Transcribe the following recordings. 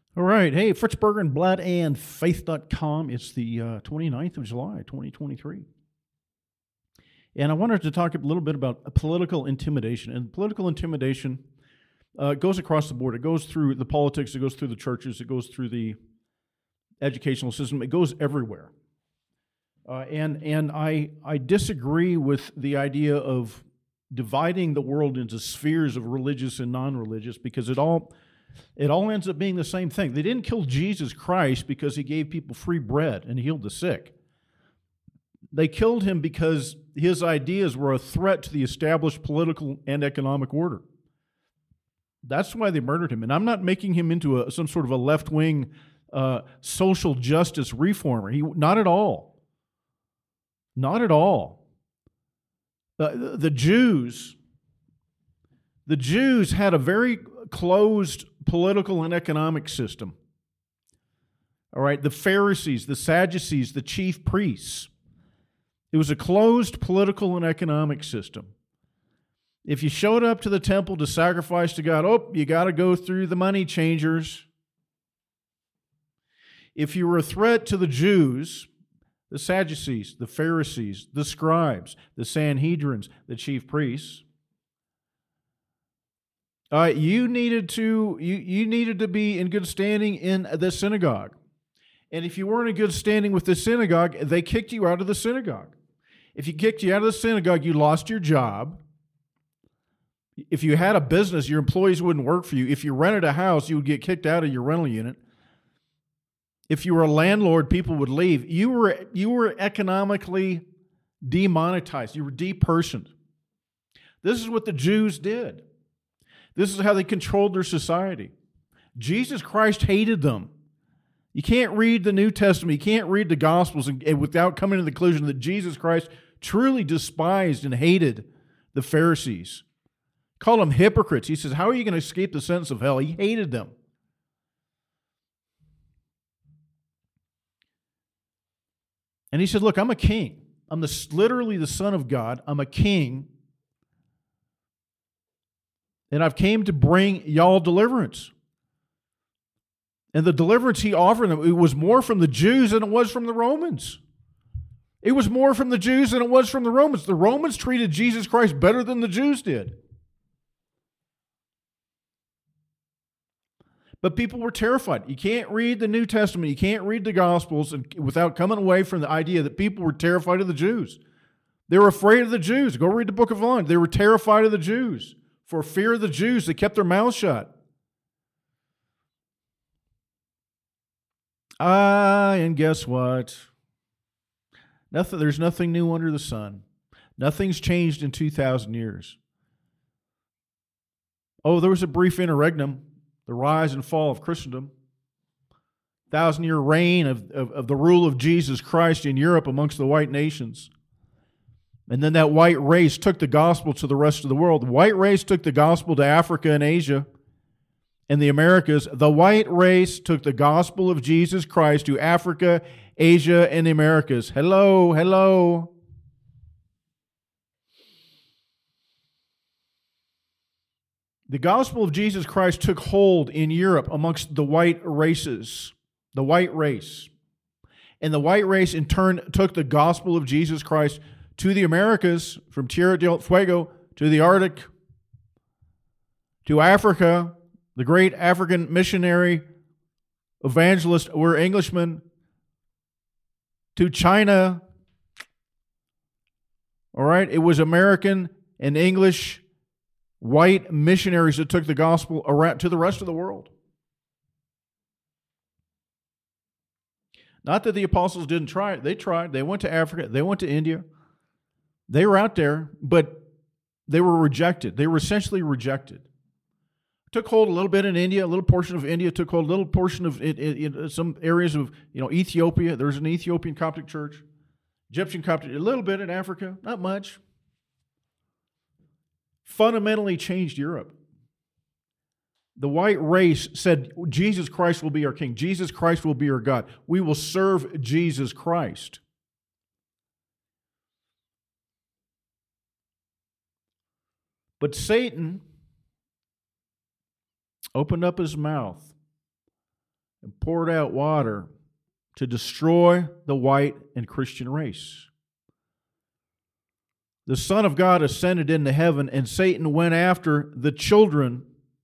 All right. Hey, Fritz Berger and bloodandfaith.com. It's the 29th of July, 2023. And I wanted to talk a little bit about political intimidation. And political intimidation goes across the board. It goes through the politics, it goes through the churches, it goes through the educational system, it goes everywhere. And I disagree with the idea of dividing the world into spheres of religious and non-religious, because it all ends up being the same thing. They didn't kill Jesus Christ because he gave people free bread and healed the sick. They killed him because his ideas were a threat to the established political and economic order. That's why they murdered him. And I'm not making him into some sort of a left-wing social justice reformer. Not at all. Not at all. The Jews had a very closed political and economic system. All right, the Pharisees, the Sadducees, the chief priests. It was a closed political and economic system. If you showed up to the temple to sacrifice to God, you got to go through the money changers. If you were a threat to the Jews, the Sadducees, the Pharisees, the scribes, the Sanhedrins, the chief priests, you needed to be in good standing in the synagogue. And if you weren't in good standing with the synagogue, they kicked you out of the synagogue. If you kicked you out of the synagogue, you lost your job. If you had a business, your employees wouldn't work for you. If you rented a house, you would get kicked out of your rental unit. If you were a landlord, people would leave. You were economically demonetized. You were depersoned. This is what the Jews did. This is how they controlled their society. Jesus Christ hated them. You can't read the New Testament, you can't read the Gospels and without coming to the conclusion that Jesus Christ truly despised and hated the Pharisees. Called them hypocrites. He says, how are you going to escape the sentence of hell? He hated them. And he said, look, I'm a king. I'm literally the Son of God. I'm a king. And I've came to bring y'all deliverance. And the deliverance he offered them, it was more from the Jews than it was from the Romans. It was more from the Jews than it was from the Romans. The Romans treated Jesus Christ better than the Jews did. But people were terrified. You can't read the New Testament, you can't read the Gospels without coming away from the idea that people were terrified of the Jews. They were afraid of the Jews. Go read the book of John. They were terrified of the Jews. For fear of the Jews, they kept their mouths shut. And guess what? There's nothing new under the sun. Nothing's changed in 2,000 years. There was a brief interregnum, the rise and fall of Christendom, 1,000-year reign of the rule of Jesus Christ in Europe amongst the white nations. And then that white race took the gospel to the rest of the world. The white race took the gospel to Africa and Asia and the Americas. The white race took the gospel of Jesus Christ to Africa, Asia, and the Americas. Hello, hello. The gospel of Jesus Christ took hold in Europe amongst the white races, the white race. And the white race in turn took the gospel of Jesus Christ to the Americas, from Tierra del Fuego to the Arctic, to Africa. The great African missionary evangelists were Englishmen, to China. All right, it was American and English white missionaries that took the gospel around to the rest of the world. Not that the apostles didn't try it. They tried. They went to Africa. They went to India. They were out there, but they were rejected. They were essentially rejected. Took hold a little bit in India, a little portion of India, took hold a little portion of in some areas of Ethiopia. There's an Ethiopian Coptic church, Egyptian Coptic, a little bit in Africa, not much. Fundamentally changed Europe. The white race said, Jesus Christ will be our king. Jesus Christ will be our God. We will serve Jesus Christ. But Satan opened up his mouth and poured out water to destroy the white and Christian race. The Son of God ascended into heaven, and Satan went after the children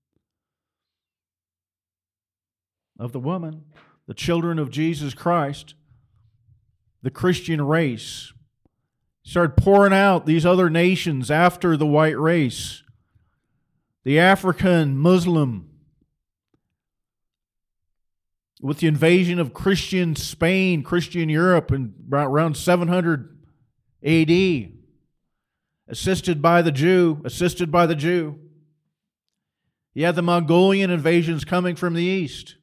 of the woman, the children of Jesus Christ, the Christian race. He started pouring out these other nations after the white race, the African, Muslim. With the invasion of Christian Spain, Christian Europe in around 700 AD, assisted by the Jew. You had the Mongolian invasions coming from the east.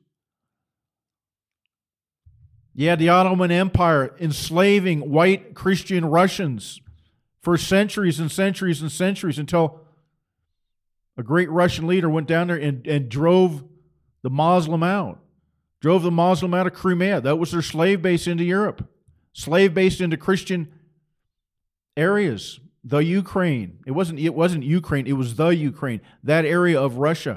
You had the Ottoman Empire enslaving white Christian Russians for centuries and centuries and centuries until a great Russian leader went down there and drove the Muslim out. Drove the Muslim out of Crimea. That was their slave base into Europe. Slave base into Christian areas. The Ukraine. It wasn't Ukraine, it was the Ukraine. That area of Russia.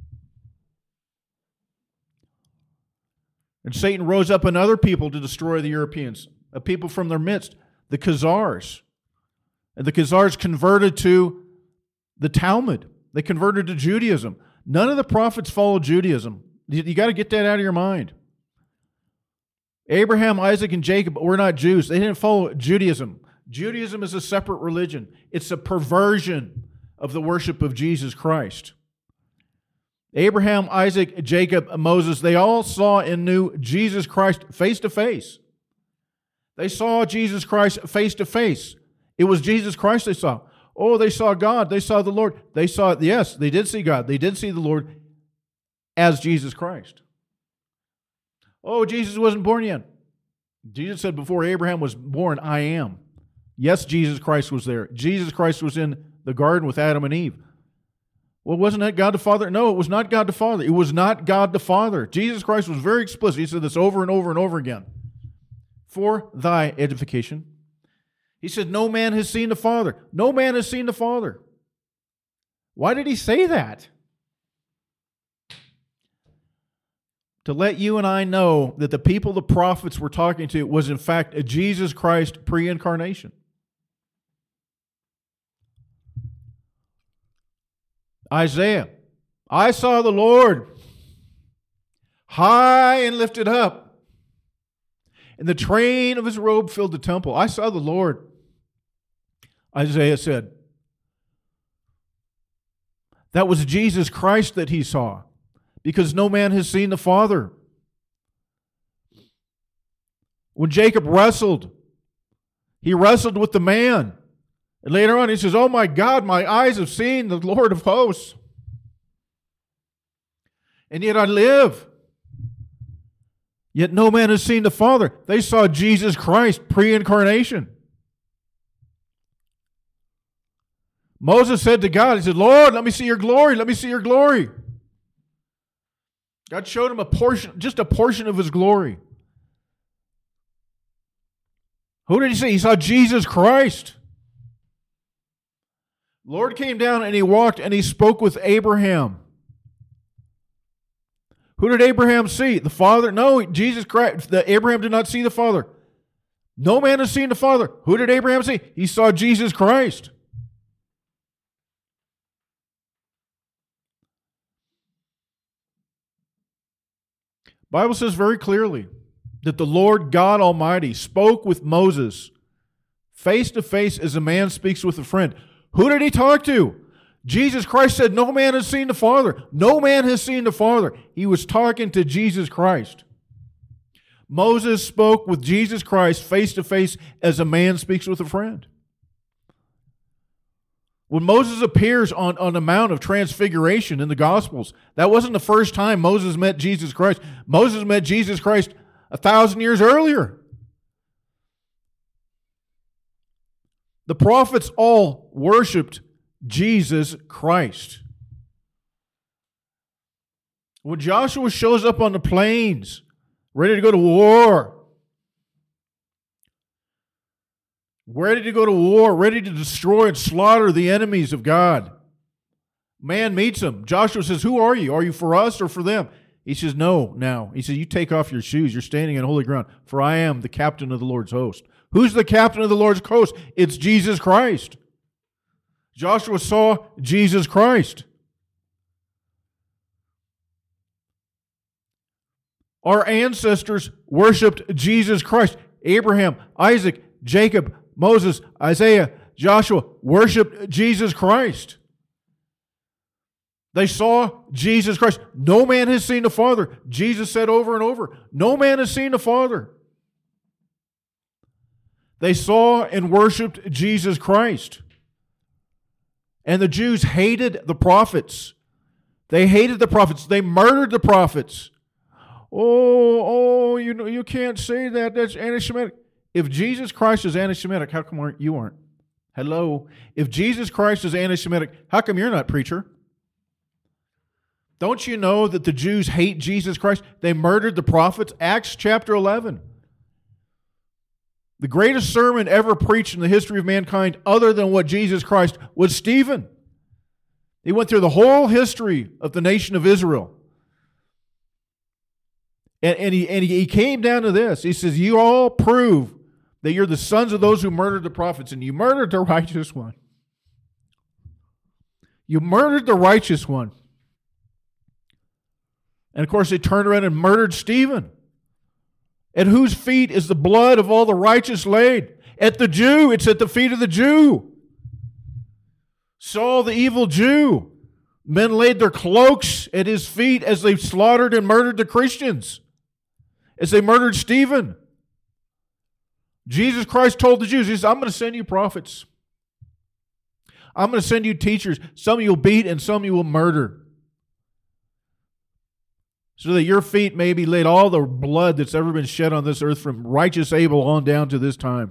And Satan rose up another people to destroy the Europeans. A people from their midst. The Khazars. And the Khazars converted to the Talmud. They converted to Judaism. None of the prophets followed Judaism. You got to get that out of your mind. Abraham, Isaac, and Jacob were not Jews. They didn't follow Judaism. Judaism is a separate religion. It's a perversion of the worship of Jesus Christ. Abraham, Isaac, Jacob, Moses, they all saw and knew Jesus Christ face to face. They saw Jesus Christ face to face. It was Jesus Christ they saw. Oh, they saw God. They saw the Lord. They did see God. They did see the Lord as Jesus Christ. Oh, Jesus wasn't born yet. Jesus said before Abraham was born, I am. Yes, Jesus Christ was there. Jesus Christ was in the garden with Adam and Eve. Well, wasn't that God the Father? No, it was not God the Father. It was not God the Father. Jesus Christ was very explicit. He said this over and over and over again. For thy edification. He said, no man has seen the Father. No man has seen the Father. Why did he say that? To let you and I know that the people the prophets were talking to was in fact a Jesus Christ pre-incarnation. Isaiah, I saw the Lord high and lifted up, and the train of his robe filled the temple. I saw the Lord, Isaiah said. That was Jesus Christ that he saw, because no man has seen the Father. When Jacob wrestled, he wrestled with the man. And later on he says, oh my God, my eyes have seen the Lord of hosts. And yet I live. Yet no man has seen the Father. They saw Jesus Christ pre-incarnation. Moses said to God, he said, Lord, let me see your glory. Let me see your glory. God showed him just a portion of his glory. Who did he see? He saw Jesus Christ. Lord came down and he walked and he spoke with Abraham. Who did Abraham see? The Father? No, Jesus Christ. Abraham did not see the Father. No man has seen the Father. Who did Abraham see? He saw Jesus Christ. The Bible says very clearly that the Lord God Almighty spoke with Moses face to face as a man speaks with a friend. Who did he talk to? Jesus Christ said, no man has seen the Father. No man has seen the Father. He was talking to Jesus Christ. Moses spoke with Jesus Christ face to face as a man speaks with a friend. When Moses appears on the Mount of Transfiguration in the Gospels, that wasn't the first time Moses met Jesus Christ. Moses met Jesus Christ 1,000 years earlier. The prophets all worshiped Jesus Christ. When Joshua shows up on the plains, ready to go to war, ready to destroy and slaughter the enemies of God, man meets him. Joshua says, who are you? Are you for us or for them? He says, no, now. He says, you take off your shoes. You're standing on holy ground, for I am the captain of the Lord's host. Who's the captain of the Lord's host? It's Jesus Christ. Joshua saw Jesus Christ. Our ancestors worshiped Jesus Christ. Abraham, Isaac, Jacob, Moses, Isaiah, Joshua worshiped Jesus Christ. They saw Jesus Christ. No man has seen the Father. Jesus said over and over, no man has seen the Father. They saw and worshiped Jesus Christ. And the Jews hated the prophets. They hated the prophets. They murdered the prophets. You can't say that. That's anti-Semitic. If Jesus Christ is anti-Semitic, how come you aren't? Hello? If Jesus Christ is anti-Semitic, how come you're not, preacher? Don't you know that the Jews hate Jesus Christ? They murdered the prophets. Acts chapter 11. The greatest sermon ever preached in the history of mankind, other than what Jesus Christ, was Stephen. He went through the whole history of the nation of Israel. And he came down to this. He says, you all prove that you're the sons of those who murdered the prophets, and you murdered the righteous one. You murdered the righteous one. And of course, they turned around and murdered Stephen. At whose feet is the blood of all the righteous laid? At the Jew. It's at the feet of the Jew. Saul, the evil Jew. Men laid their cloaks at his feet as they slaughtered and murdered the Christians, as they murdered Stephen. Jesus Christ told the Jews, he says, I'm going to send you prophets. I'm going to send you teachers. Some you will beat and some you will murder, so that your feet may be laid all the blood that's ever been shed on this earth from righteous Abel on down to this time.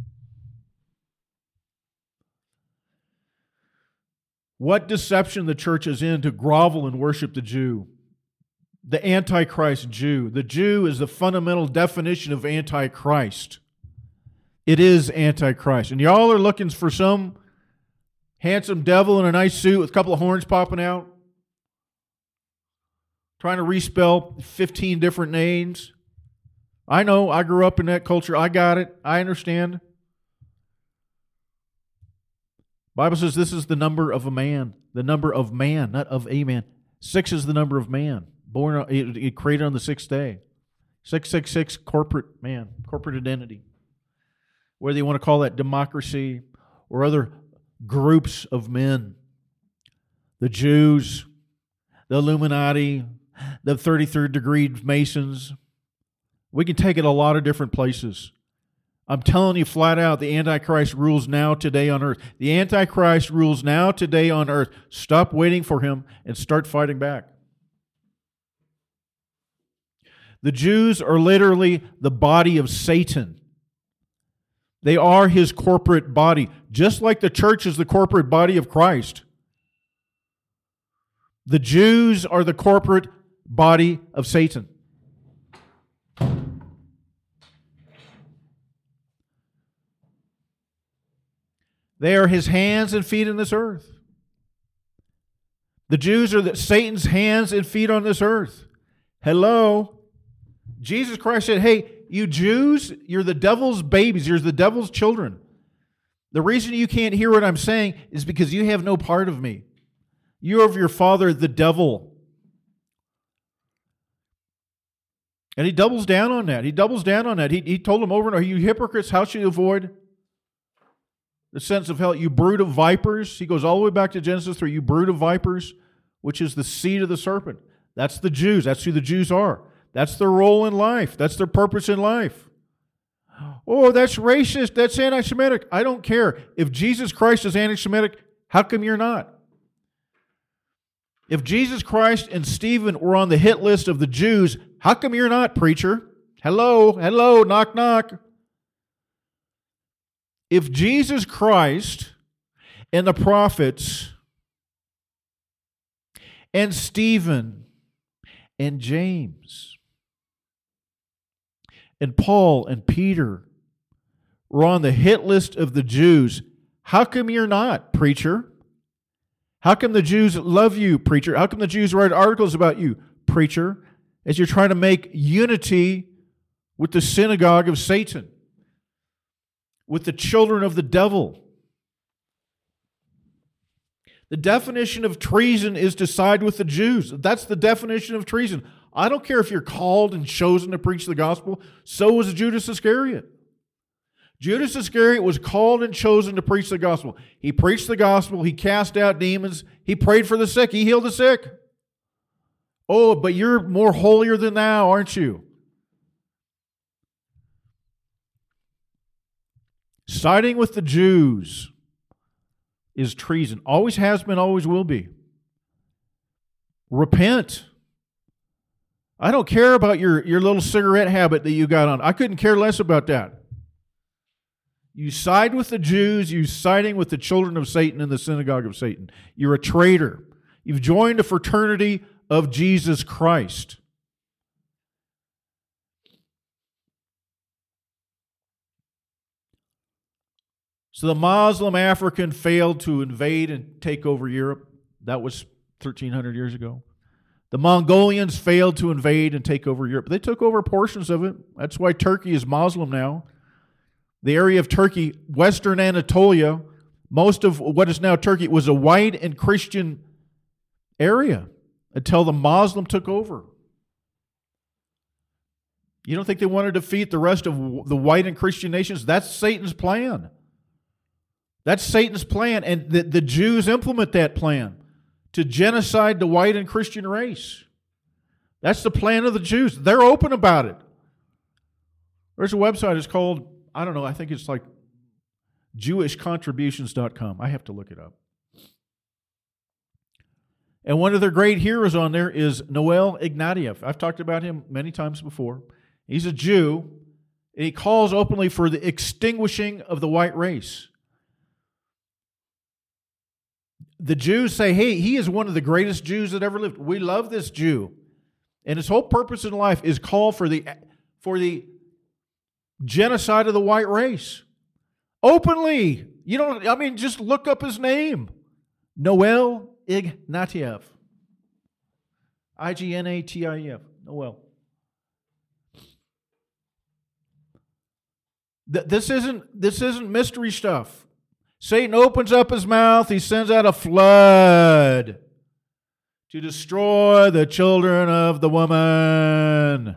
What deception the church is in to grovel and worship the Jew. The Antichrist Jew. The Jew is the fundamental definition of Antichrist. It is Antichrist. And y'all are looking for some handsome devil in a nice suit with a couple of horns popping out, trying to respell 15 different names. I know, I grew up in that culture. I got it. I understand. Bible says this is the number of a man. The number of man, not of a man. 6 is the number of man. Born, it created on the 6th day. 666, corporate man, corporate identity. Whether you want to call that democracy or other groups of men. The Jews, the Illuminati, the 33rd degree Masons. We can take it a lot of different places. I'm telling you flat out, the Antichrist rules now, today on earth. The Antichrist rules now, today on earth. Stop waiting for him and start fighting back. The Jews are literally the body of Satan. They are his corporate body, just like the church is the corporate body of Christ. The Jews are the corporate body of Satan. They are his hands and feet in this earth. The Jews are Satan's hands and feet on this earth. Hello? Jesus Christ said, hey, you Jews, you're the devil's babies. You're the devil's children. The reason you can't hear what I'm saying is because you have no part of me. You're of your father, the devil. And he doubles down on that. He doubles down on that. He told them over and over, you hypocrites, how should you avoid the sense of hell? You brood of vipers. He goes all the way back to Genesis 3. You brood of vipers, which is the seed of the serpent. That's the Jews. That's who the Jews are. That's their role in life. That's their purpose in life. Oh, that's racist. That's anti-Semitic. I don't care. If Jesus Christ is anti-Semitic, how come you're not? If Jesus Christ and Stephen were on the hit list of the Jews, how come you're not, preacher? Hello, hello, knock, knock. If Jesus Christ and the prophets and Stephen and James and Paul and Peter were on the hit list of the Jews, how come you're not, preacher? How come the Jews love you, preacher? How come the Jews write articles about you, preacher? as you're trying to make unity with the synagogue of Satan, with the children of the devil. The definition of treason is to side with the Jews. That's the definition of treason. I don't care if you're called and chosen to preach the gospel. So was Judas Iscariot. Judas Iscariot was called and chosen to preach the gospel. He preached the gospel. He cast out demons. He prayed for the sick. He healed the sick. Oh, but you're more holier than thou, aren't you? Siding with the Jews is treason. Always has been, always will be. Repent. I don't care about your little cigarette habit that you got on. I couldn't care less about that. You side with the Jews, you're siding with the children of Satan in the synagogue of Satan. You're a traitor. You've joined a fraternity of Jesus Christ. So the Muslim African failed to invade and take over Europe. That was 1,300 years ago. The Mongolians failed to invade and take over Europe. They took over portions of it. That's why Turkey is Muslim now. The area of Turkey, Western Anatolia, most of what is now Turkey, was a white and Christian area until the Muslim took over. You don't think they want to defeat the rest of the white and Christian nations? That's Satan's plan. That's Satan's plan, and the Jews implement that plan to genocide the white and Christian race. That's the plan of the Jews. They're open about it. There's a website, it's called, I don't know, I think it's like jewishcontributions.com. I have to look it up. And one of their great heroes on there is Noel Ignatieff. I've talked about him many times before. He's a Jew, and he calls openly for the extinguishing of the white race. The Jews say, hey, he is one of the greatest Jews that ever lived. We love this Jew. And his whole purpose in life is call for the genocide of the white race. Openly. Just look up his name. Noel Ignatieff. Ignatief. Noel. This isn't mystery stuff. Satan opens up his mouth. He sends out a flood to destroy the children of the woman.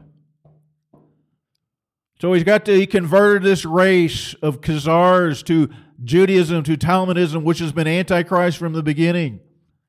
So he converted this race of Khazars to Judaism, to Talmudism, which has been Antichrist from the beginning.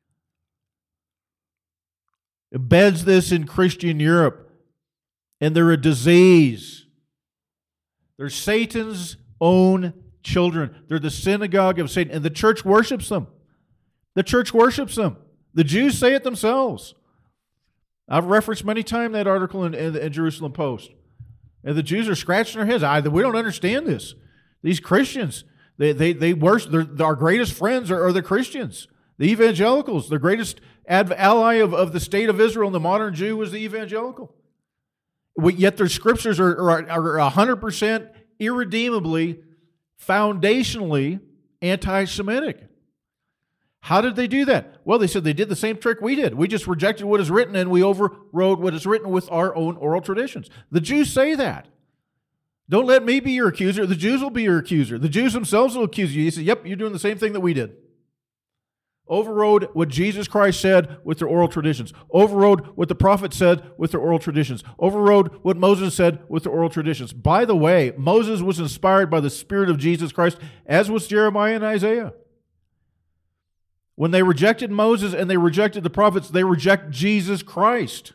Embeds this in Christian Europe. And they're a disease. They're Satan's own children. They're the synagogue of Satan. And the church worships them. The church worships them. The Jews say it themselves. I've referenced many times that article in Jerusalem Post. And the Jews are scratching their heads. We don't understand this. These Christians, they worship. Our greatest friends are the Christians. The evangelicals. The greatest ally of the state of Israel and the modern Jew is the evangelical. Yet their scriptures are 100% irredeemably, foundationally anti-Semitic. How did they do that? Well, they said they did the same trick we did. We just rejected what is written and we overrode what is written with our own oral traditions. The Jews say that. Don't let me be your accuser. The Jews will be your accuser. The Jews themselves will accuse you. He said, yep, you're doing the same thing that we did. Overrode what Jesus Christ said with their oral traditions. Overrode what the prophet said with their oral traditions. Overrode what Moses said with their oral traditions. By the way, Moses was inspired by the Spirit of Jesus Christ, as was Jeremiah and Isaiah. When they rejected Moses and they rejected the prophets, they reject Jesus Christ.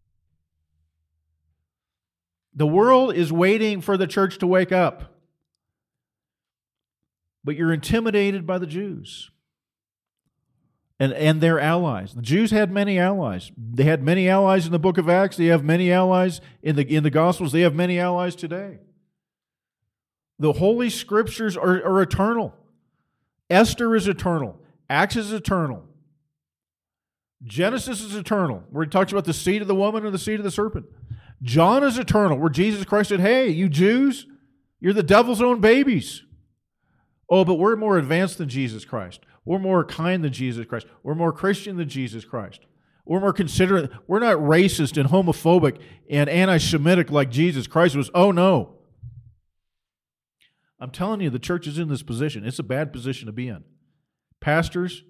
The world is waiting for the church to wake up. But you're intimidated by the Jews. And their allies. The Jews had many allies. They had many allies in the book of Acts. They have many allies in the Gospels. They have many allies today. The Holy Scriptures are eternal. Esther is eternal. Acts is eternal. Genesis is eternal, where he talks about the seed of the woman and the seed of the serpent. John is eternal, where Jesus Christ said, hey, you Jews, you're the devil's own babies. Oh, but we're more advanced than Jesus Christ. We're more kind than Jesus Christ. We're more Christian than Jesus Christ. We're more considerate. We're not racist and homophobic and anti-Semitic like Jesus Christ was. Oh, no. I'm telling you, the church is in this position. It's a bad position to be in. Pastors,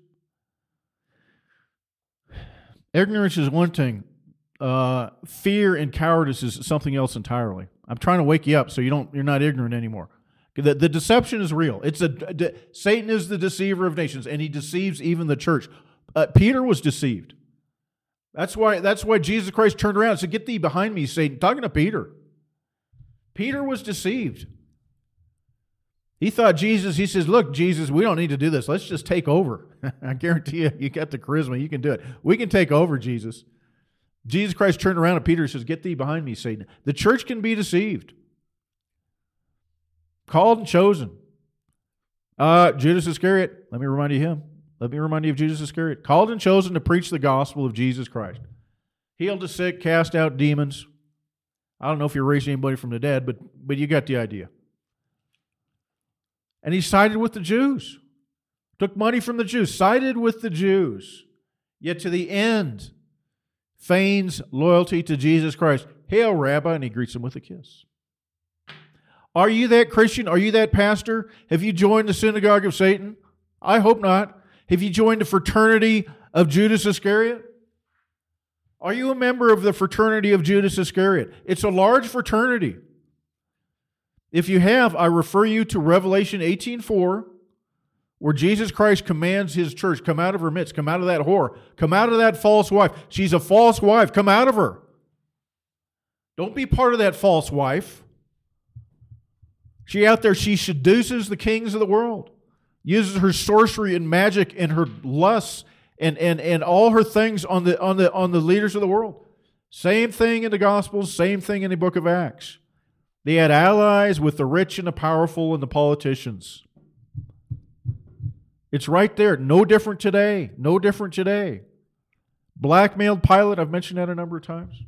ignorance is one thing. Fear and cowardice is something else entirely. I'm trying to wake you up so you're not ignorant anymore. The deception is real. Satan is the deceiver of nations, and he deceives even the church. Peter was deceived. That's why Jesus Christ turned around and said, "Get thee behind me, Satan." Talking to Peter. Peter was deceived. He thought he says, "Look, Jesus, we don't need to do this. Let's just take over." I guarantee you got the charisma. You can do it. We can take over, Jesus. Jesus Christ turned around to Peter and says, "Get thee behind me, Satan." The church can be deceived. Called and chosen. Judas Iscariot, let me remind you of him. Let me remind you of Judas Iscariot. Called and chosen to preach the gospel of Jesus Christ. Healed the sick, cast out demons. I don't know if you're raising anybody from the dead, but you got the idea. And he sided with the Jews. Took money from the Jews. Sided with the Jews. Yet to the end, feigns loyalty to Jesus Christ. "Hail, Rabbi," and he greets him with a kiss. Are you that Christian? Are you that pastor? Have you joined the synagogue of Satan? I hope not. Have you joined the fraternity of Judas Iscariot? Are you a member of the fraternity of Judas Iscariot? It's a large fraternity. If you have, I refer you to Revelation 18:4, where Jesus Christ commands His church, come out of her midst, come out of that whore, come out of that false wife. She's a false wife. Come out of her. Don't be part of that false wife. She out there, she seduces the kings of the world, uses her sorcery and magic and her lusts and all her things on the leaders of the world. Same thing in the Gospels, same thing in the book of Acts. They had allies with the rich and the powerful and the politicians. It's right there. No different today. No different today. Blackmailed Pilate, I've mentioned that a number of times.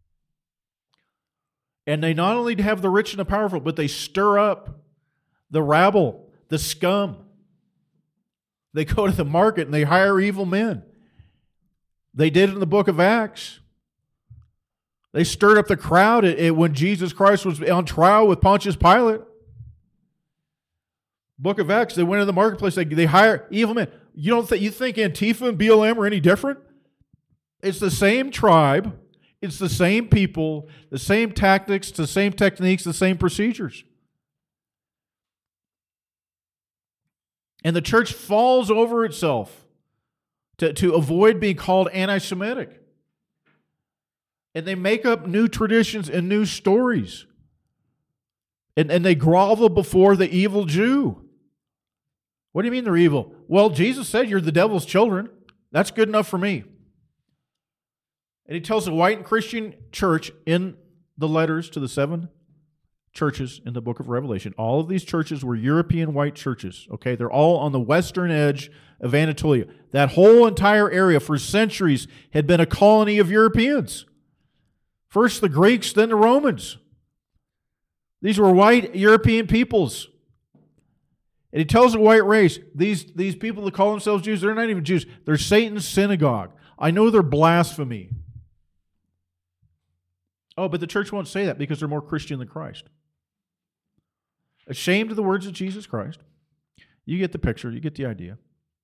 And they not only have the rich and the powerful, but they stir up the rabble, the scum. They go to the market and they hire evil men. They did it in the book of Acts. They stirred up the crowd when Jesus Christ was on trial with Pontius Pilate. Book of Acts, they went to the marketplace, they hire evil men. You think Antifa and BLM are any different? It's the same tribe, it's the same people, the same tactics, the same techniques, the same procedures. And the church falls over itself to avoid being called anti-Semitic. And they make up new traditions and new stories. And they grovel before the evil Jew. What do you mean they're evil? Well, Jesus said you're the devil's children. That's good enough for me. And he tells the white and Christian church in the letters to the 7 churches in the book of Revelation. All of these churches were European white churches. Okay, they're all on the western edge of Anatolia. That whole entire area for centuries had been a colony of Europeans. First the Greeks, then the Romans. These were white European peoples. And he tells the white race, these people that call themselves Jews, they're not even Jews. They're Satan's synagogue. I know they're blasphemy. Oh, but the church won't say that because they're more Christian than Christ. Ashamed of the words of Jesus Christ. You get the picture. You get the idea.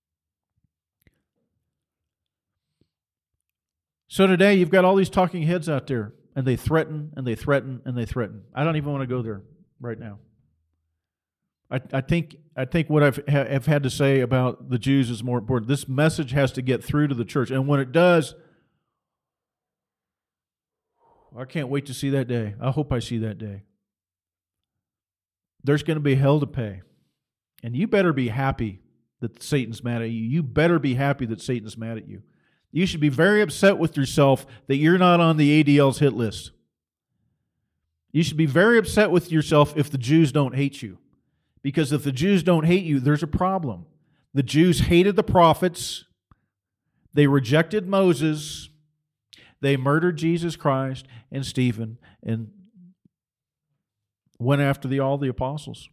So today you've got all these talking heads out there, and they threaten, and they threaten, and they threaten. I don't even want to go there right now. I think what I've had to say about the Jews is more important. This message has to get through to the church, and when it does, I can't wait to see that day. I hope I see that day. There's going to be hell to pay, and you better be happy that Satan's mad at you. You better be happy that Satan's mad at you. You should be very upset with yourself that you're not on the ADL's hit list. You should be very upset with yourself if the Jews don't hate you. Because if the Jews don't hate you, there's a problem. The Jews hated the prophets. They rejected Moses. They murdered Jesus Christ and Stephen and went after all the apostles.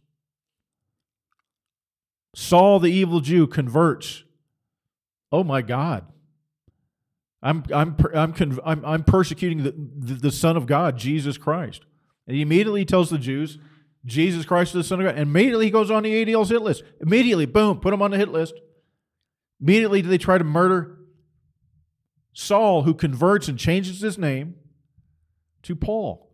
Saul, the evil Jew, converts. Oh my God. I'm persecuting the Son of God, Jesus Christ. And he immediately tells the Jews, Jesus Christ is the Son of God. And immediately he goes on the ADL's hit list. Immediately, boom, put him on the hit list. Immediately they try to murder Saul, who converts and changes his name to Paul.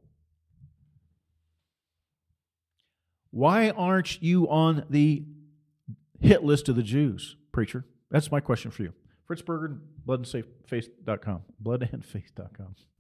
Why aren't you on the hit list of the Jews, preacher? That's my question for you. Fritz Berger, bloodandfaith.com. Bloodandfaith.com.